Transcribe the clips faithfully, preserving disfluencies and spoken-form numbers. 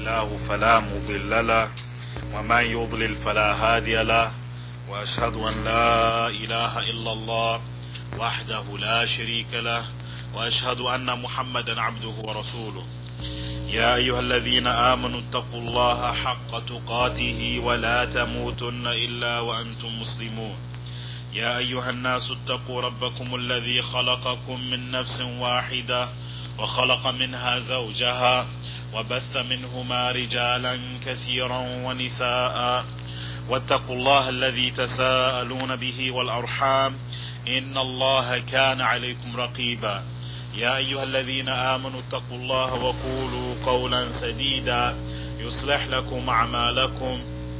الله فلا مضل له ومن يضلل فلا هادي له وأشهد أن لا إله إلا الله وحده لا شريك له وأشهد أن محمدا عبده ورسوله. يا أيها الذين آمنوا اتقوا الله حق تقاته ولا تموتن إلا وأنتم مسلمون. يا أيها الناس اتقوا ربكم الذي خلقكم من نفس واحدة وخلق منها زوجها وبث منهما رجالا كثيرا ونساء واتقوا الله الذي تساءلون به والأرحام إن الله كان عليكم رقيبا. يا أيها الذين آمنوا اتقوا الله وقولوا قولا سديدا يصلح لكم أعمالكم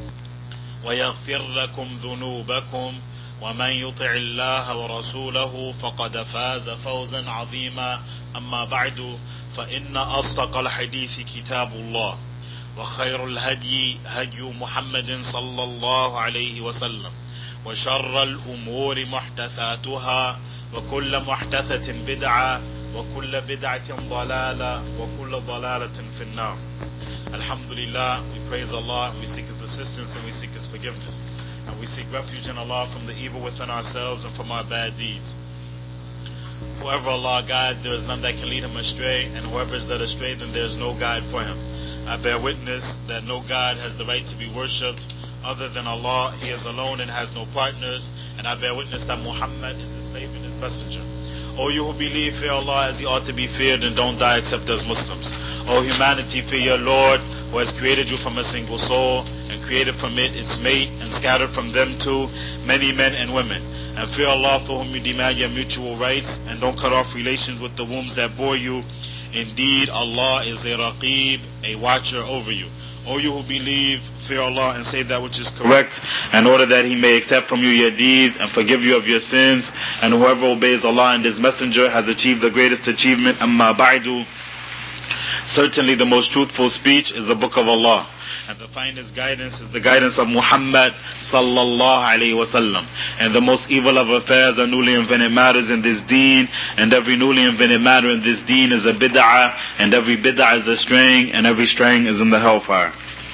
ويغفر لكم ذنوبكم ومن يطع الله ورسوله فقد فاز فوزا عظيما. أما بعد فإن أصدق الحديث كتاب الله وخير الهدي هدي محمد صلى الله عليه وسلم وشر الأمور محدثاتها وكل محدثة بدعة وكل بدعة ضلالة وكل ضلالة في النار. Alhamdulillah, we praise Allah, we seek His assistance and we seek His forgiveness. And we seek refuge in Allah from the evil within ourselves and from our bad deeds. Whoever Allah guides, there is none that can lead him astray, and whoever is led astray, then there is no guide for him. I bear witness that no God has the right to be worshipped other than Allah. He is alone and has no partners. And I bear witness that Muhammad is His slave and His messenger. O you who believe, fear Allah as He ought to be feared and don't die except as Muslims. O humanity, fear your Lord who has created you from a single soul and created from it its mate and scattered from them too many men and women. And fear Allah for whom you demand your mutual rights, and don't cut off relations with the wombs that bore you. Indeed, Allah is a Raqib, a watcher over you. O you who believe, fear Allah and say that which is correct, in order that He may accept from you your deeds and forgive you of your sins. And whoever obeys Allah and His Messenger has achieved the greatest achievement. Amma ba'du. Certainly the most truthful speech is the book of Allah, and the finest guidance is the guidance of Muhammad sallallahu alayhi wasallam. And the most evil of affairs are newly invented matters in this deen, and every newly invented matter in this deen is a bid'ah, and every bid'ah is a straying, and every straying is in the hellfire.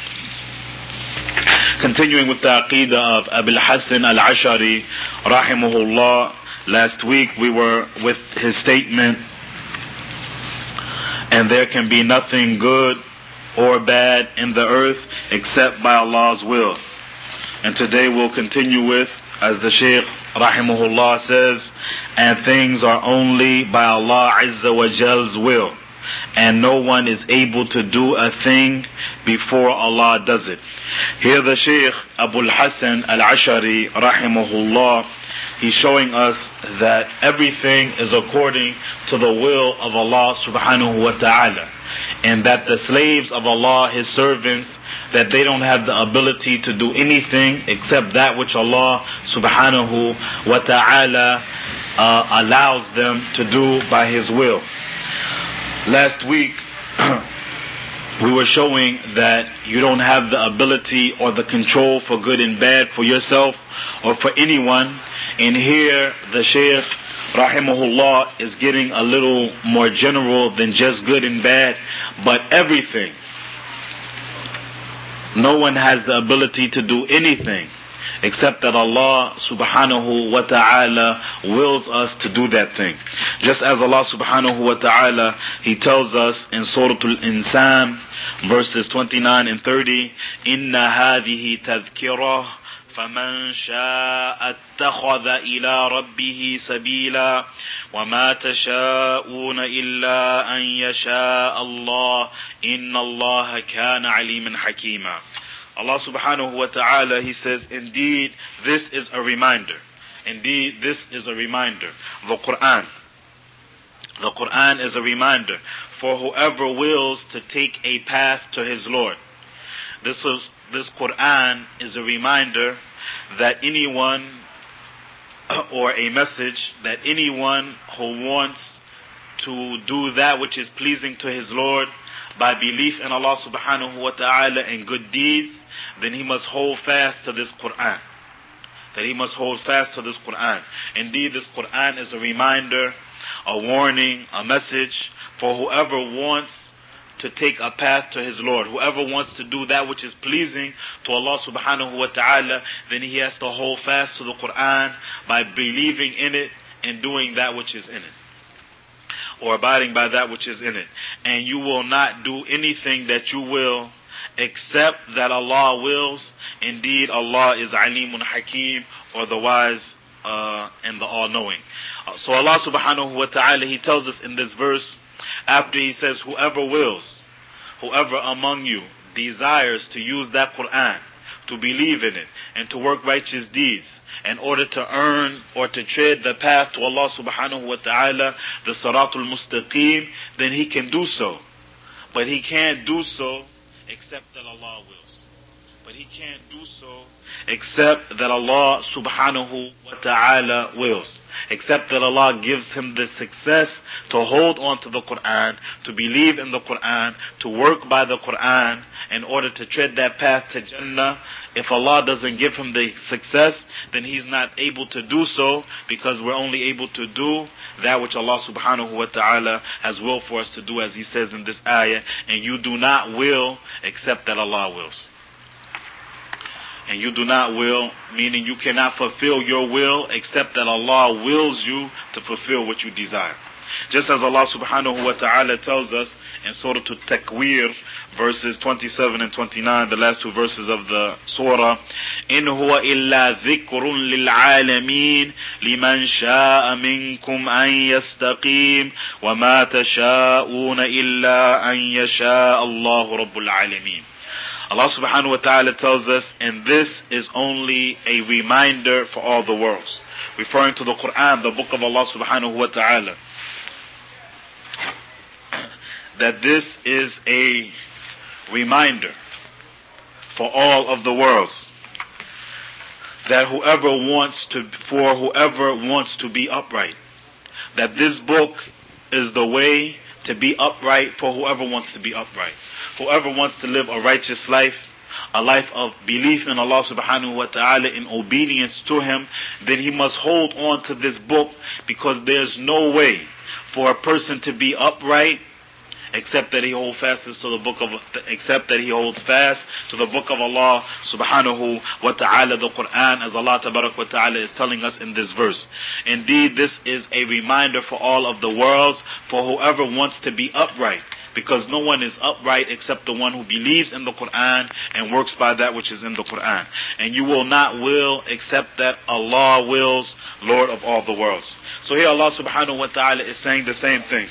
Continuing with the aqidah of Abil Hasan al-Ash'ari rahimahullah, last week we were with his statement, and there can be nothing good or bad in the earth except by Allah's will. And today we'll continue with, as the Shaykh rahimahullah says, and things are only by Allah Azza wa Jal's will, and no one is able to do a thing before Allah does it. Here the Shaykh Abul Hasan al-Ash'ari rahimahullah, he's showing us that everything is according to the will of Allah subhanahu wa ta'ala, and that the slaves of Allah, His servants, that they don't have the ability to do anything except that which Allah subhanahu wa ta'ala uh, allows them to do by His will. Last week we were showing that you don't have the ability or the control for good and bad for yourself or for anyone. And here the Shaykh rahimahullah is getting a little more general than just good and bad, but everything. No one has the ability to do anything except that Allah subhanahu wa ta'ala wills us to do that thing. Just as Allah subhanahu wa ta'ala, He tells us in Surah Al-Insan verses twenty-nine and thirty, Inna hadihi tadhkirah فمن شاء اتخذ إلى ربه سبيلا وما تشاءون إلا أن يشاء الله إن الله كان عليما حكيما. Allah subhanahu wa ta'ala, He says, indeed this is a reminder. Indeed this is a reminder. The Quran. The Quran is a reminder for whoever wills to take a path to his Lord. This was This Quran is a reminder that anyone, or a message that anyone who wants to do that which is pleasing to his Lord by belief in Allah subhanahu wa ta'ala and good deeds, then he must hold fast to this Quran. That he must hold fast to this Quran. Indeed, this Quran is a reminder, a warning, a message for whoever wants to take a path to his Lord. Whoever wants to do that which is pleasing to Allah subhanahu wa ta'ala, then he has to hold fast to the Quran by believing in it and doing that which is in it, or abiding by that which is in it. And you will not do anything that you will except that Allah wills. Indeed, Allah is Alimun Hakim, or the wise uh, and the all-knowing. Uh, so Allah subhanahu wa ta'ala, He tells us in this verse, after He says, whoever wills, whoever among you desires to use that Quran, to believe in it, and to work righteous deeds, in order to earn or to tread the path to Allah subhanahu wa ta'ala, the Siratul Mustaqim, then he can do so. But he can't do so except that Allah wills. But he can't do so except that Allah subhanahu wa ta'ala wills. Except that Allah gives him the success to hold on to the Quran, to believe in the Quran, to work by the Quran in order to tread that path to Jannah. If Allah doesn't give him the success, then he's not able to do so, because we're only able to do that which Allah subhanahu wa ta'ala has willed for us to do, as he says in this ayah, and you do not will except that Allah wills. And you do not will, meaning you cannot fulfill your will except that Allah wills you to fulfill what you desire. Just as Allah subhanahu wa ta'ala tells us in Surah At-Takwir, verses twenty-seven and twenty-nine, the last two verses of the surah, إِنْ هُوَ إِلَّا ذِكْرٌ لِلْعَالَمِينَ لِمَنْ شَاءَ مِنْكُمْ أَنْ يَسْتَقِيمَ وَمَا تَشَاءُونَ إِلَّا أَنْ يَشَاءَ اللَّهُ رَبُّ الْعَالَمِينَ. Allah subhanahu wa ta'ala tells us, and this is only a reminder for all the worlds, referring to the Quran, the book of Allah subhanahu wa ta'ala, that this is a reminder for all of the worlds, that whoever wants to, for whoever wants to be upright, that this book is the way to be upright for whoever wants to be upright. Whoever wants to live a righteous life, a life of belief in Allah subhanahu wa ta'ala, in obedience to Him, then he must hold on to this book, because there's no way for a person to be upright except that he holds fast to the book of, except that he holds fast to the book of Allah subhanahu wa ta'ala, the Quran, as Allah tabarak wa ta'ala is telling us in this verse. Indeed, this is a reminder for all of the worlds, for whoever wants to be upright, because no one is upright except the one who believes in the Quran and works by that which is in the Quran. And you will not will except that Allah wills, Lord of all the worlds. So here Allah subhanahu wa ta'ala is saying the same thing,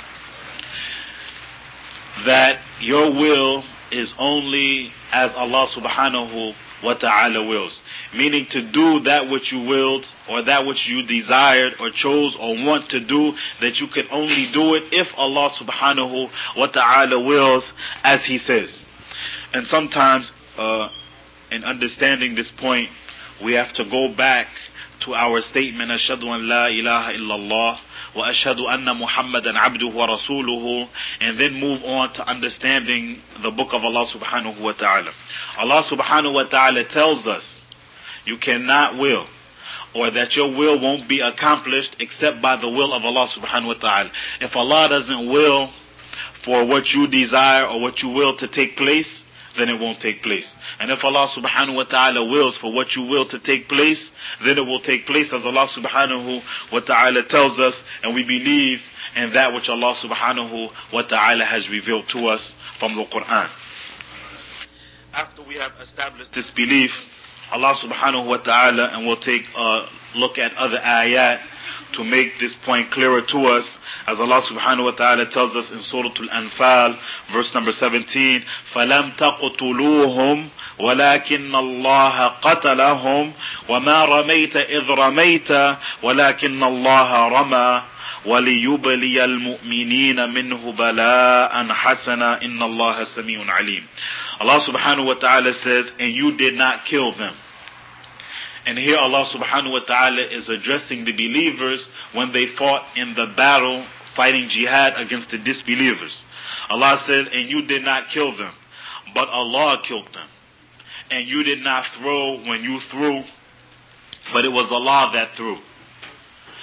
that your will is only as Allah subhanahu wa ta'ala wills. Meaning to do that which you willed, or that which you desired or chose or want to do, that you can only do it if Allah subhanahu wa ta'ala wills, as He says. And sometimes uh, in understanding this point, we have to go back to our statement, Ashhadu an la ilaha illallah wa ashhadu anna Muhammadan abduhu wa rasuluhu, and then move on to understanding the book of Allah subhanahu wa ta'ala. Allah subhanahu wa ta'ala tells us you cannot will, or that your will won't be accomplished except by the will of Allah subhanahu wa ta'ala. If Allah doesn't will for what you desire or what you will to take place, then it won't take place. And if Allah subhanahu wa ta'ala wills for what you will to take place, then it will take place, as Allah subhanahu wa ta'ala tells us, and we believe in that which Allah subhanahu wa ta'ala has revealed to us from the Quran. After we have established this belief, Allah subhanahu wa ta'ala, and we'll take a look at other ayat to make this point clearer to us, as Allah subhanahu wa ta'ala tells us in Surah Al-Anfal, verse number seventeen, فَلَمْ تَقْتُلُوهُمْ وَلَكِنَّ اللَّهَ قَتَلَهُمْ وَمَا رَمَيْتَ إِذْ رَمَيْتَ وَلَكِنَّ اللَّهَ رَمَى وَلِيُبْلِيَ الْمُؤْمِنِينَ مِنْهُ بَلَاءً حَسَنًا إِنَّ اللَّهَ سَمِيعٌ عَلِيمٌ. Allah subhanahu wa ta'ala says, and you did not kill them. And here Allah subhanahu wa ta'ala is addressing the believers when they fought in the battle, fighting jihad against the disbelievers. Allah said, and you did not kill them, but Allah killed them. And you did not throw when you threw, but it was Allah that threw.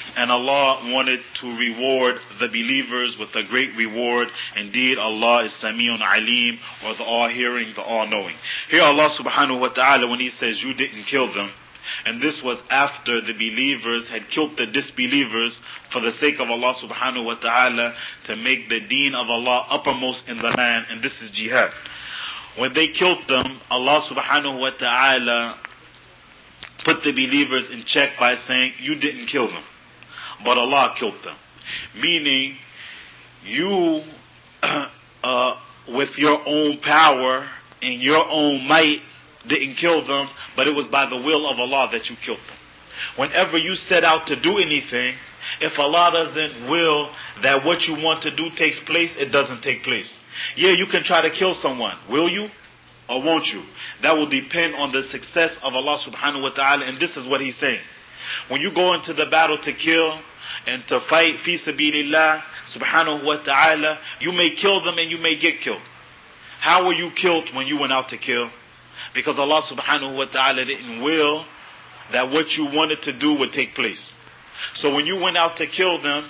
And Allah wanted to reward the believers with a great reward. Indeed, Allah is Sami'un Alim, or the all-hearing, the all-knowing. Here Allah subhanahu wa ta'ala, when He says you didn't kill them, and this was after the believers had killed the disbelievers for the sake of Allah subhanahu wa ta'ala, to make the deen of Allah uppermost in the land, and this is jihad. When they killed them, Allah subhanahu wa ta'ala put the believers in check by saying, you didn't kill them, but Allah killed them. Meaning, you, uh, with your own power and your own might, didn't kill them, but it was by the will of Allah that you killed them. Whenever you set out to do anything, if Allah doesn't will that what you want to do takes place, it doesn't take place. Yeah, you can try to kill someone. Will you? Or won't you? That will depend on the success of Allah subhanahu wa ta'ala, and this is what He's saying. When you go into the battle to kill and to fight fi sabilillah subhanahu wa ta'ala, you may kill them and you may get killed. How were you killed when you went out to kill? Because Allah subhanahu wa ta'ala didn't will that what you wanted to do would take place. So when you went out to kill them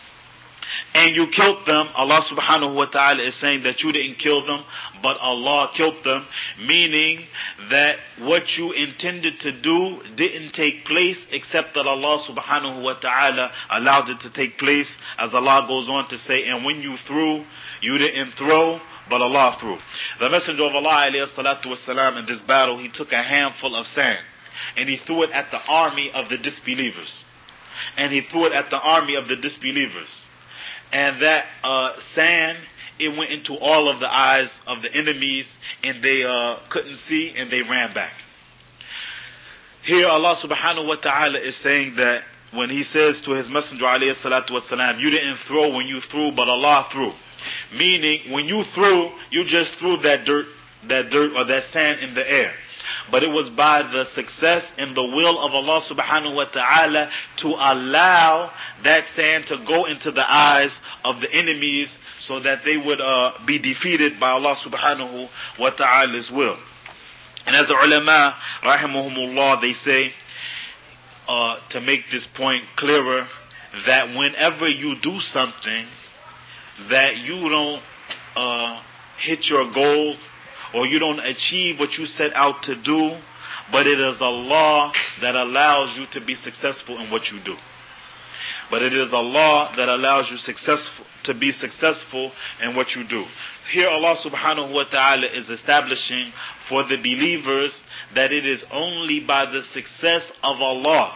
and you killed them, Allah subhanahu wa ta'ala is saying that you didn't kill them, but Allah killed them, meaning that what you intended to do didn't take place, except that Allah subhanahu wa ta'ala allowed it to take place, as Allah goes on to say, and when you threw, you didn't throw, but Allah threw. The Messenger of Allah alayhi salatu wasalam, in this battle, he took a handful of sand and he threw it at the army of the disbelievers. And he threw it at the army of the disbelievers. And that uh, sand, it went into all of the eyes of the enemies, and they uh, couldn't see, and they ran back. Here Allah subhanahu wa ta'ala is saying that when He says to His Messenger alayhi salatu wasalam, you didn't throw when you threw, but Allah threw. Meaning, when you threw, you just threw that dirt, that dirt or that sand in the air. But it was by the success and the will of Allah subhanahu wa ta'ala to allow that sand to go into the eyes of the enemies so that they would uh, be defeated by Allah subhanahu wa ta'ala's will. And as the ulama, rahimahumullah, they say, uh, to make this point clearer, that whenever you do something that you don't uh, hit your goal, or you don't achieve what you set out to do, but it is Allah that allows you to be successful in what you do. But it is Allah that allows you successful to be successful in what you do. Here Allah subhanahu wa ta'ala is establishing for the believers that it is only by the success of Allah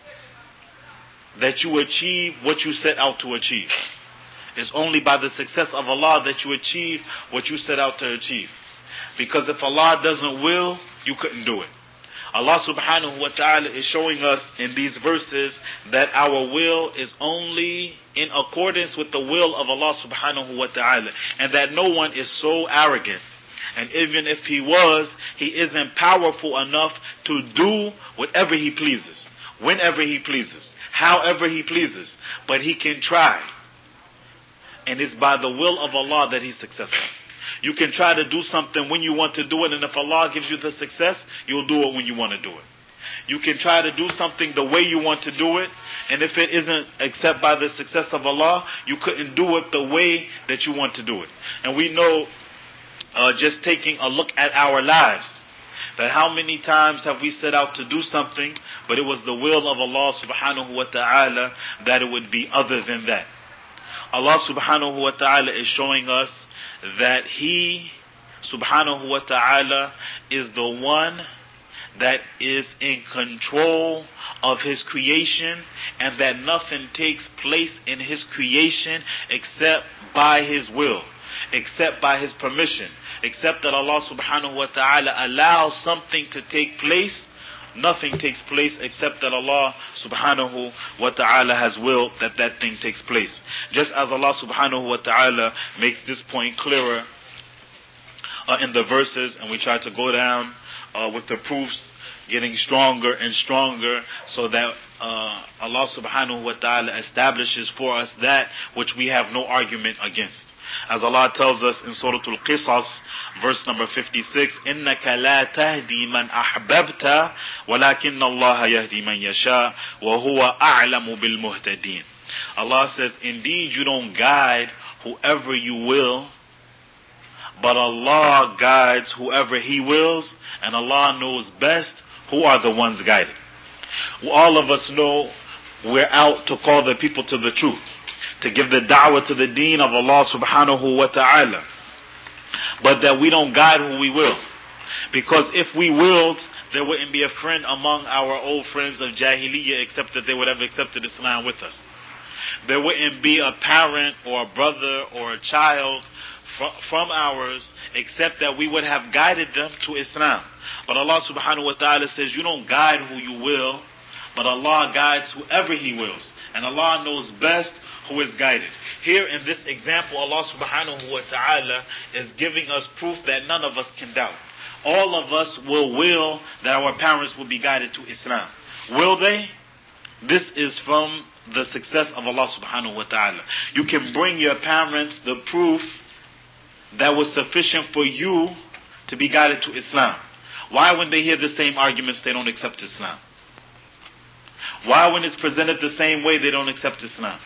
that you achieve what you set out to achieve. It's only by the success of Allah that you achieve what you set out to achieve. Because if Allah doesn't will, you couldn't do it. Allah subhanahu wa ta'ala is showing us in these verses that our will is only in accordance with the will of Allah subhanahu wa ta'ala. And that no one is so arrogant. And even if he was, he isn't powerful enough to do whatever he pleases, whenever he pleases, however he pleases. But he can try. And it's by the will of Allah that he's successful. You can try to do something when you want to do it, and if Allah gives you the success, you'll do it when you want to do it. You can try to do something the way you want to do it, and if it isn't except by the success of Allah, you couldn't do it the way that you want to do it. And we know, uh, just taking a look at our lives, that how many times have we set out to do something, but it was the will of Allah subhanahu wa ta'ala that it would be other than that. Allah subhanahu wa ta'ala is showing us that He subhanahu wa ta'ala is the one that is in control of His creation, and that nothing takes place in His creation except by His will, except by His permission, except that Allah subhanahu wa ta'ala allows something to take place. Nothing takes place except that Allah subhanahu wa ta'ala has willed that that thing takes place. Just as Allah subhanahu wa ta'ala makes this point clearer uh, in the verses, and we try to go down uh, with the proofs getting stronger and stronger, so that uh, Allah subhanahu wa ta'ala establishes for us that which we have no argument against. As Allah tells us in Surah Al-Qisas, verse number fifty-six, إِنَّكَ لَا تَهْدِي مَنْ أَحْبَبْتَ وَلَكِنَّ اللَّهَ يَهْدِي مَنْ يَشَاءُ وَهُوَ أَعْلَمُ بِالْمُهْتَدِينَ. Allah says, indeed you don't guide whoever you will, but Allah guides whoever He wills, and Allah knows best who are the ones guided. All of us know we're out to call the people to the truth, to give the da'wah to the deen of Allah subhanahu wa ta'ala, but that we don't guide who we will. Because if we willed, there wouldn't be a friend among our old friends of Jahiliyyah except that they would have accepted Islam with us. There wouldn't be a parent or a brother or a child from ours except that we would have guided them to Islam. But Allah subhanahu wa ta'ala says you don't guide who you will, but Allah guides whoever He wills. And Allah knows best who is guided. Here in this example, Allah subhanahu wa ta'ala is giving us proof that none of us can doubt. All of us will will that our parents will be guided to Islam. Will they? This is from the success of Allah subhanahu wa ta'ala. You can bring your parents the proof that was sufficient for you to be guided to Islam. Why when they hear the same arguments they don't accept Islam? Why when it's presented the same way they don't accept Islam?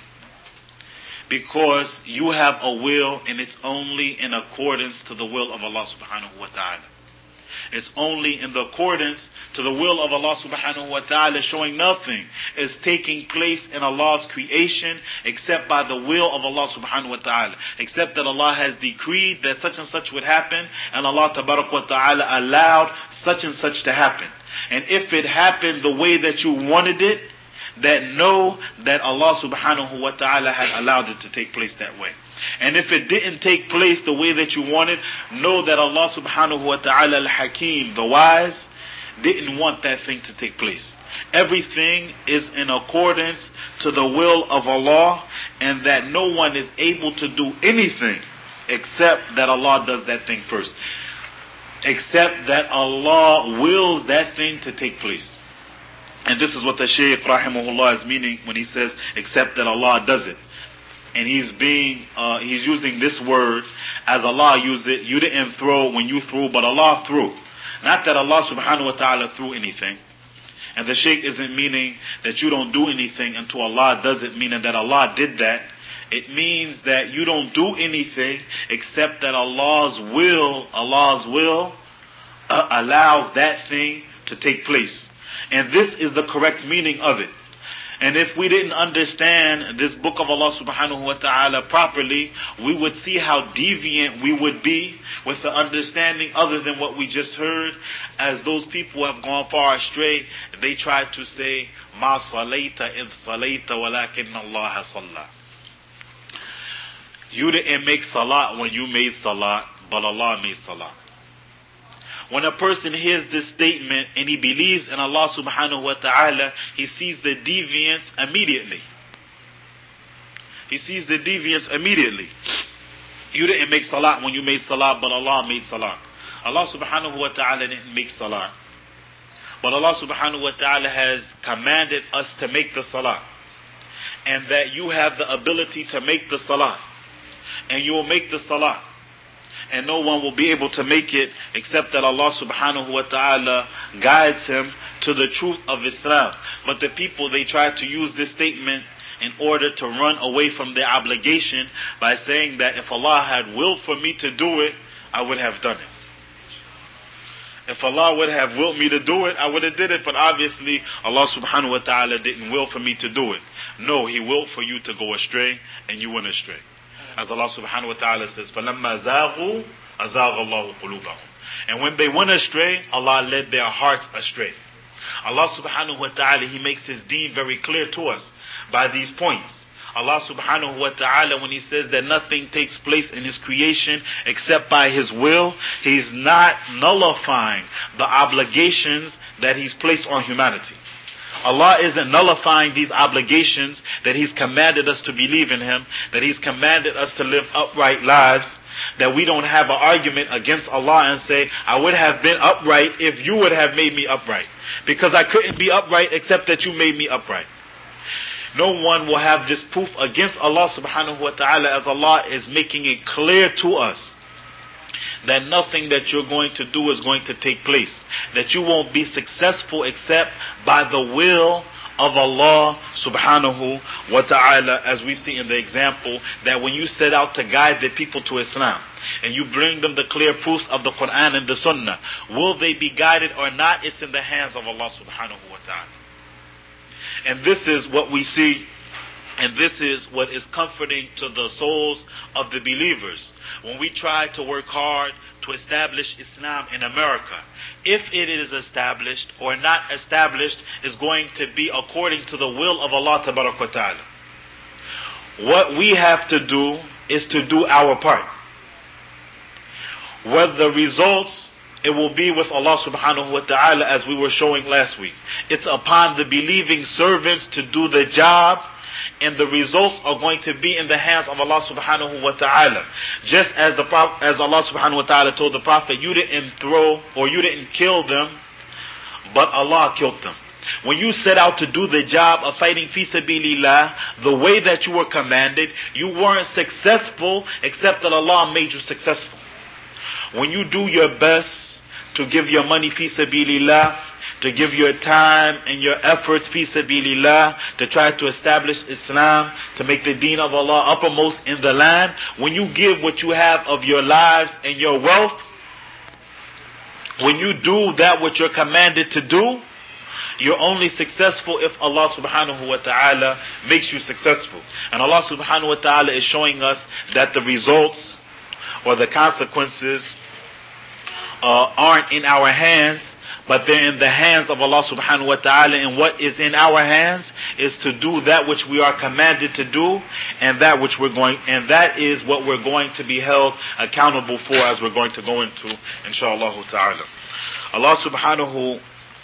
Because you have a will and it's only in accordance to the will of Allah subhanahu wa ta'ala. It's only in the accordance to the will of Allah subhanahu wa ta'ala, showing nothing is taking place in Allah's creation except by the will of Allah subhanahu wa ta'ala. Except that Allah has decreed that such and such would happen, and Allah tabarak wa ta'ala allowed such and such to happen. And if it happened the way that you wanted it, that know that Allah subhanahu wa ta'ala had allowed it to take place that way. And if it didn't take place the way that you wanted, know that Allah subhanahu wa ta'ala al-Hakim, the wise, didn't want that thing to take place. Everything is in accordance to the will of Allah, and that no one is able to do anything except that Allah does that thing first. Except that Allah wills that thing to take place. And this is what the Shaykh rahimahullah is meaning when he says, except that Allah does it. And he's being, uh, he's using this word as Allah used it. You didn't throw when you threw, but Allah threw. Not that Allah subhanahu wa ta'ala threw anything. And the Shaykh isn't meaning that you don't do anything until Allah does it, meaning that Allah did that. It means that you don't do anything except that Allah's will, Allah's will uh, allows that thing to take place. And this is the correct meaning of it. And if we didn't understand this book of Allah subhanahu wa ta'ala properly, we would see how deviant we would be with the understanding other than what we just heard. As those people who have gone far astray, they tried to say, Ma salayta id salayta walakin Allah salla. You didn't make salat when you made salat, but Allah made salat. When a person hears this statement and he believes in Allah subhanahu wa ta'ala, he sees the deviance immediately. He sees the deviance immediately. You didn't make salat when you made salat, but Allah made salat. Allah subhanahu wa ta'ala didn't make salat, but Allah subhanahu wa ta'ala has commanded us to make the salat. And that you have the ability to make the salat. And you will make the salat. And no one will be able to make it except that Allah subhanahu wa ta'ala guides him to the truth of Islam. But the people, they try to use this statement in order to run away from their obligation by saying that if Allah had willed for me to do it, I would have done it. If Allah would have willed me to do it, I would have did it. But obviously, Allah subhanahu wa ta'ala didn't will for me to do it. No, He willed for you to go astray, and you went astray. As Allah subhanahu wa ta'ala says, فَلَمَّا زَاغُوا أَزَاغَ اللَّهُ قُلُوبَهُم. And when they went astray, Allah led their hearts astray. Allah subhanahu wa ta'ala, He makes His deen very clear to us by these points. Allah subhanahu wa ta'ala, when He says that nothing takes place in His creation except by His will, He's not nullifying the obligations that He's placed on humanity. Allah isn't nullifying these obligations that He's commanded us to believe in Him, that He's commanded us to live upright lives, that we don't have an argument against Allah and say, I would have been upright if you would have made me upright. Because I couldn't be upright except that you made me upright. No one will have this proof against Allah subhanahu wa ta'ala, as Allah is making it clear to us that nothing that you're going to do is going to take place. That you won't be successful except by the will of Allah subhanahu wa ta'ala, as we see in the example that when you set out to guide the people to Islam and you bring them the clear proofs of the Quran and the Sunnah, will they be guided or not? It's in the hands of Allah subhanahu wa ta'ala. And this is what we see, and this is what is comforting to the souls of the believers. When we try to work hard to establish Islam in America, if it is established or not established is going to be according to the will of Allah tabarak wa ta'ala. What we have to do is to do our part. Whether the results, it will be with Allah subhanahu wa ta'ala, as we were showing last week. It's upon the believing servants to do the job, and the results are going to be in the hands of Allah subhanahu wa ta'ala. Just as the as Allah subhanahu wa ta'ala told the Prophet, you didn't throw or you didn't kill them, but Allah killed them. When you set out to do the job of fighting fi sabilillah, the way that you were commanded, you weren't successful except that Allah made you successful. When you do your best to give your money fi sabilillah, to give your time and your efforts fi sabilillah, to try to establish Islam, to make the deen of Allah uppermost in the land, when you give what you have of your lives and your wealth, when you do that what you're commanded to do, you're only successful if Allah subhanahu wa ta'ala makes you successful. And Allah subhanahu wa ta'ala is showing us that the results or the consequences uh, aren't in our hands, but they're in the hands of Allah subhanahu wa ta'ala. And what is in our hands is to do that which we are commanded to do, and that which we're going, and that is what we're going to be held accountable for, as we're going to go into, inshallah ta'ala. Allah subhanahu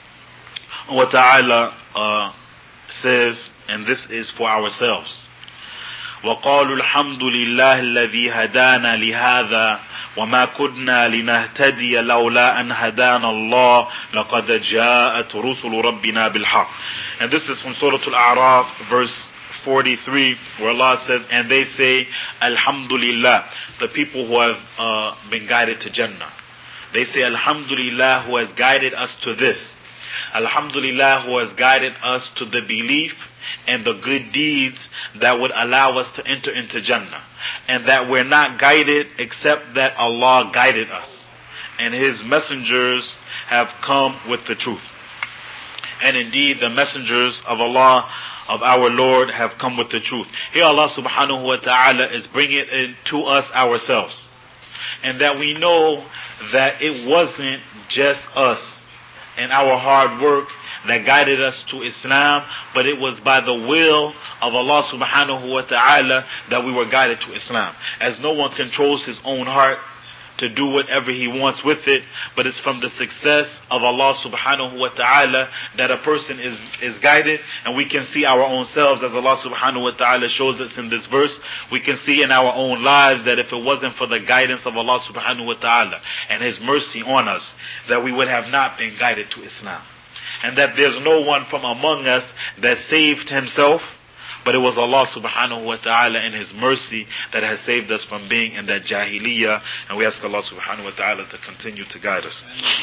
wa ta'ala uh, says, and this is for ourselves, وَقَالُوا الْحَمْدُ لِلَّهِ الَّذِي هَدَانَا لِهَذَا وَمَا كُنَّا لِنَهْتَدِيَ لَوْلَا أَنْ هَدَانَ اللَّهُ لَقَدْ جَاءَتْ رُسُلُ رَبِّنَا بِالْحَقِّ. And this is from Surah Al-A'raf, verse forty-three, where Allah says, and they say, Alhamdulillah, the people who have uh, been guided to Jannah. They say, Alhamdulillah, who has guided us to this. Alhamdulillah, who has guided us to the belief and the good deeds that would allow us to enter into Jannah. And that we're not guided except that Allah guided us. And His messengers have come with the truth. And indeed, the messengers of Allah, of our Lord, have come with the truth. Here Allah subhanahu wa ta'ala is bringing it to us ourselves. And that we know that it wasn't just us and our hard work that guided us to Islam, but it was by the will of Allah subhanahu wa ta'ala that we were guided to Islam. As no one controls his own heart to do whatever he wants with it, but it's from the success of Allah subhanahu wa ta'ala that a person is, is guided. And we can see our own selves, as Allah subhanahu wa ta'ala shows us in this verse. We can see in our own lives that if it wasn't for the guidance of Allah subhanahu wa ta'ala and His mercy on us, that we would have not been guided to Islam. And that there's no one from among us that saved himself, but it was Allah subhanahu wa ta'ala in His mercy that has saved us from being in that jahiliyyah. And we ask Allah subhanahu wa ta'ala to continue to guide us.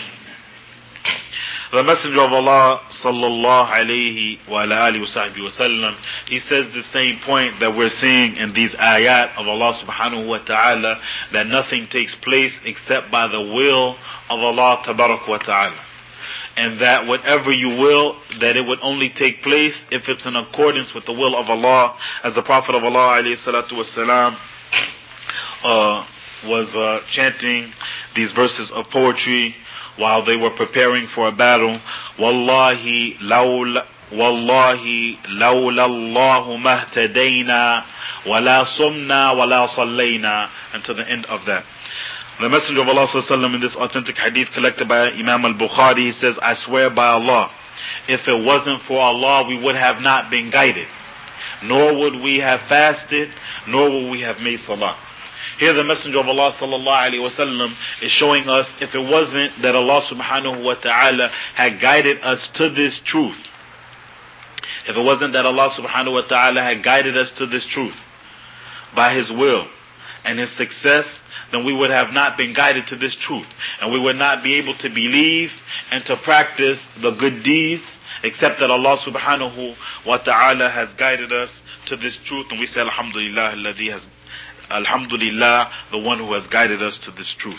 The Messenger of Allah sallallahu alayhi wa ala alihi wa sahbihi wa sallam, he says the same point that we're seeing in these ayat of Allah subhanahu wa ta'ala, that nothing takes place except by the will of Allah tabarak wa ta'ala. And that whatever you will, that it would only take place if it's in accordance with the will of Allah. As the Prophet of Allah alayhi salatu wasalam, uh, was uh, chanting these verses of poetry while they were preparing for a battle. Wallahi lawla Wallahi lawla Allahu mahtadayna wala sumna wala sallayna, until the end of that. The Messenger of Allah sallallahu alaihi wasallam, in this authentic hadith collected by Imam al-Bukhari, he says, I swear by Allah, if it wasn't for Allah, we would have not been guided, nor would we have fasted, nor would we have made salah. Here the Messenger of Allah sallallahu alaihi wasallam is showing us, if it wasn't that Allah subhanahu wa ta'ala had guided us to this truth, If it wasn't that Allah subhanahu wa ta'ala had guided us to this truth by His will and His success, then we would have not been guided to this truth. And we would not be able to believe and to practice the good deeds, except that Allah subhanahu wa ta'ala has guided us to this truth. And we say, Alhamdulillah, alladhi has, Alhamdulillah, the one who has guided us to this truth.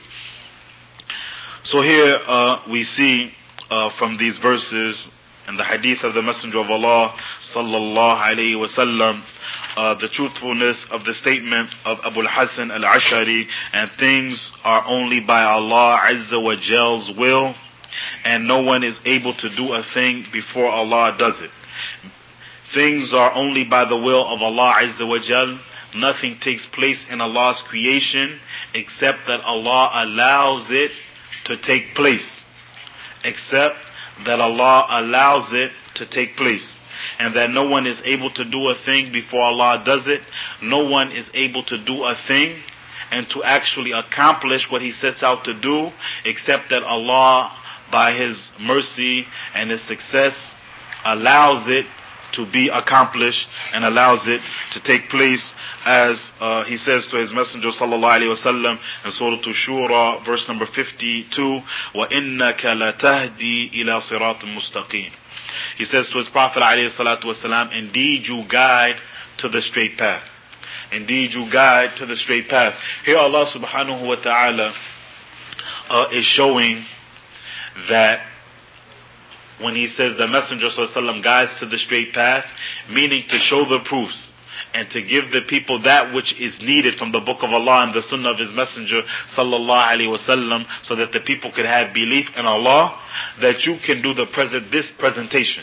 So here uh, we see uh, from these verses and the hadith of the Messenger of Allah sallallahu alayhi wa sallam, uh, the truthfulness of the statement of Abu al-Hasan al-Ash'ari, and things are only by Allah Azza wa Jal's will, and no one is able to do a thing before Allah does it. Things are only by the will of Allah Azza wa Jal. Nothing takes place in Allah's creation except that Allah allows it to take place. Except that Allah allows it to take place. And that no one is able to do a thing before Allah does it. No one is able to do a thing and to actually accomplish what He sets out to do, except that Allah, by His mercy and His success, allows it to be accomplished and allows it to take place, as uh, He says to His Messenger sallallahu alaihi wasallam in Surah Shura, verse number fifty-two, وَإِنَّكَ لَتَهْدِي إِلَى صِرَاطٍ مُسْتَقِيمٍ. He says to His Prophet alayhi salatu wasalam, indeed you guide to the straight path. Indeed you guide to the straight path. Here Allah subhanahu wa ta'ala uh, is showing that when He says the Messenger sallallahu alaihi wasallam guides to the straight path, meaning to show the proofs and to give the people that which is needed from the book of Allah and the sunnah of His Messenger sallallahu alaihi wasallam, so that the people could have belief in Allah, that you can do the present this presentation.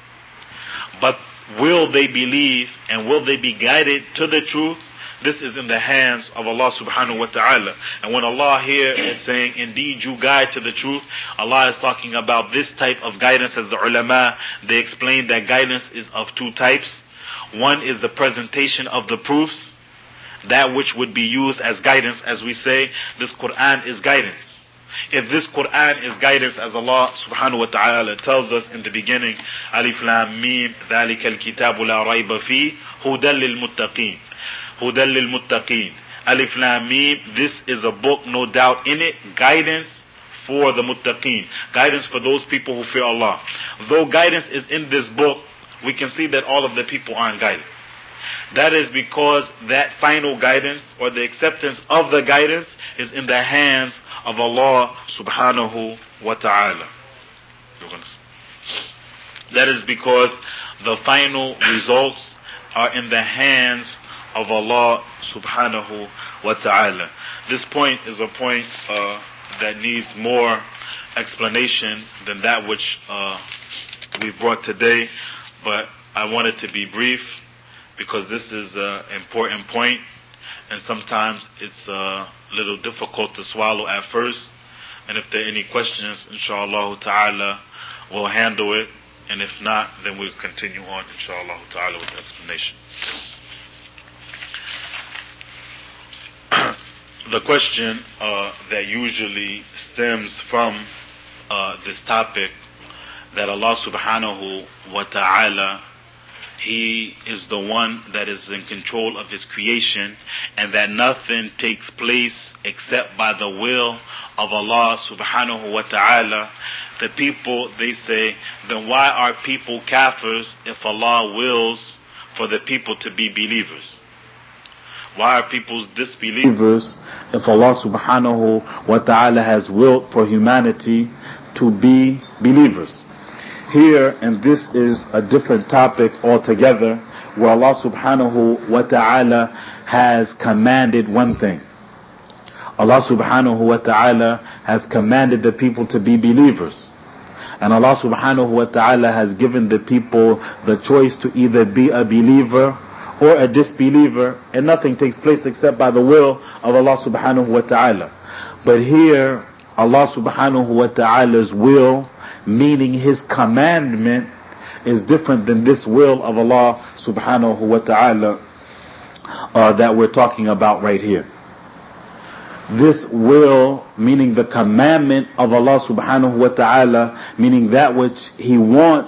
But will they believe and will they be guided to the truth? This is in the hands of Allah subhanahu wa ta'ala. And when Allah here is saying, indeed you guide to the truth, Allah is talking about this type of guidance. As the ulama, they explain that guidance is of two types. One is the presentation of the proofs, that which would be used as guidance, as we say, this Quran is guidance. If this Quran is guidance, as Allah subhanahu wa ta'ala tells us in the beginning, Alif Lam Mim, ذَلِكَ الْكِتَابُ لَا رَيْبَ فِيهِ هُدًى لِلْمُتَّقِينَ هُدًى لِلْمُتَّقِينَ Alif Lam Mim, this is a book, no doubt in it, guidance for the muttaqeen, guidance for those people who fear Allah. Though guidance is in this book, we can see that all of the people aren't guided. That is because that final guidance or the acceptance of the guidance is in the hands of Allah subhanahu wa ta'ala. That is because the final results are in the hands of Allah subhanahu wa ta'ala. This point is a point uh, that needs more explanation than that which uh, we brought today, but I want it to be brief because this is an important point, and sometimes it's a little difficult to swallow at first. And if there are any questions, inshallah ta'ala, we'll handle it. And if not, then we'll continue on, inshallah ta'ala, with the explanation. The question uh, that usually stems from uh, this topic, that Allah subhanahu wa ta'ala, He is the one that is in control of His creation, and that nothing takes place except by the will of Allah subhanahu wa ta'ala. The people, they say, then why are people kafirs if Allah wills for the people to be believers? Why are people disbelievers if Allah subhanahu wa ta'ala has willed for humanity to be believers? Here, and this is a different topic altogether, where Allah subhanahu wa ta'ala has commanded one thing. Allah subhanahu wa ta'ala has commanded the people to be believers. And Allah subhanahu wa ta'ala has given the people the choice to either be a believer or a disbeliever, and nothing takes place except by the will of Allah subhanahu wa ta'ala. But here, Allah subhanahu wa ta'ala's will, meaning His commandment, is different than this will of Allah subhanahu wa ta'ala uh, that we're talking about right here. This will, meaning the commandment of Allah subhanahu wa ta'ala, meaning that which He wants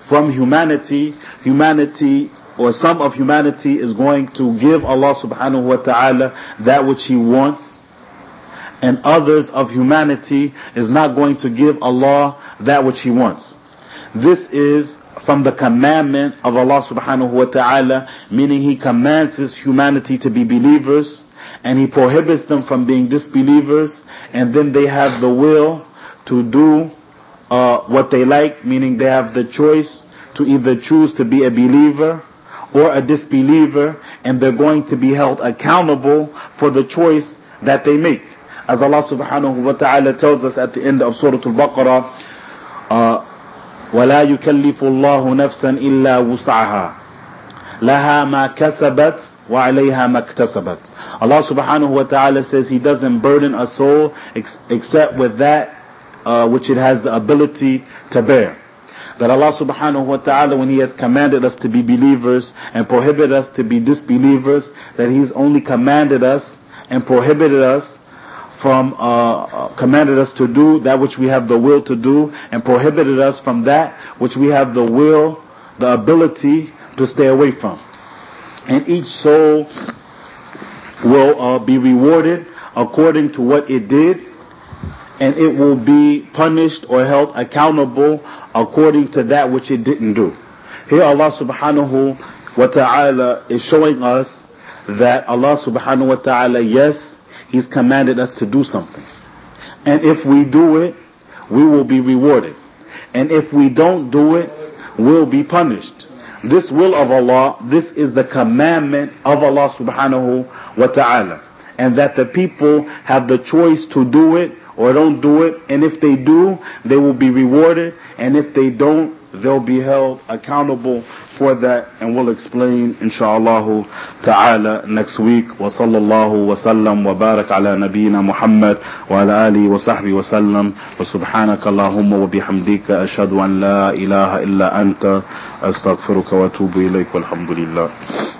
from humanity, humanity or some of humanity is going to give Allah subhanahu wa ta'ala that which He wants, and others of humanity is not going to give Allah that which He wants. This is from the commandment of Allah subhanahu wa ta'ala, meaning He commands His humanity to be believers, and He prohibits them from being disbelievers, and then they have the will to do uh, what they like, meaning they have the choice to either choose to be a believer or a disbeliever, and they're going to be held accountable for the choice that they make. As Allah subhanahu wa ta'ala tells us at the end of Surah Al-Baqarah, uh, وَلَا يُكَلِّفُ اللَّهُ نَفْسًا إِلَّا وُسْعَهَا لَهَا مَا كَسَبَتْ وَعَلَيْهَا مَا اكْتَسَبَتْ. Allah subhanahu wa ta'ala says He doesn't burden a soul ex- except with that uh, which it has the ability to bear. That Allah subhanahu wa ta'ala, when He has commanded us to be believers and prohibited us to be disbelievers, that He's only commanded us and prohibited us from, uh, commanded us to do that which we have the will to do, and prohibited us from that which we have the will, the ability to stay away from. And each soul will uh, be rewarded according to what it did, and it will be punished or held accountable according to that which it didn't do. Here Allah subhanahu wa ta'ala is showing us that Allah subhanahu wa ta'ala, yes, He's commanded us to do something. And if we do it, we will be rewarded. And if we don't do it, we'll be punished. This will of Allah, this is the commandment of Allah subhanahu wa ta'ala. And that the people have the choice to do it or don't do it. And if they do, they will be rewarded. And if they don't, they'll be held accountable for that. And we'll explain insha'Allah ta'ala next week. Wa sallallahu wa sallam wa barak ala nabiyyina Muhammad wa ala alihi wa sahbihi wa sallam. Wa subhanaka Allahumma wa bihamdika ashhadu an la ilaha illa anta astaghfiruka wa atubu ilayk walhamdulillah.